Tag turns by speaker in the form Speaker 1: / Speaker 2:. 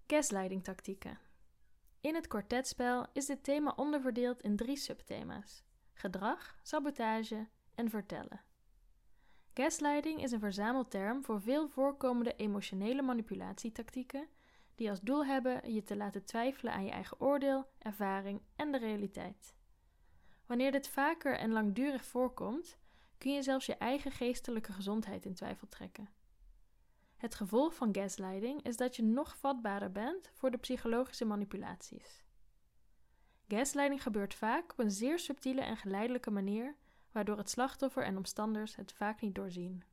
Speaker 1: Gaslighting-tactieken. In het kwartetspel is dit thema onderverdeeld in 3 subthema's: gedrag, sabotage en vertellen. Gaslighting is een verzamelterm voor veel voorkomende emotionele manipulatietactieken die als doel hebben je te laten twijfelen aan je eigen oordeel, ervaring en de realiteit. Wanneer dit vaker en langdurig voorkomt, kun je zelfs je eigen geestelijke gezondheid in twijfel trekken. Het gevolg van gaslighting is dat je nog vatbaarder bent voor de psychologische manipulaties. Gaslighting gebeurt vaak op een zeer subtiele en geleidelijke manier, waardoor het slachtoffer en omstanders het vaak niet doorzien.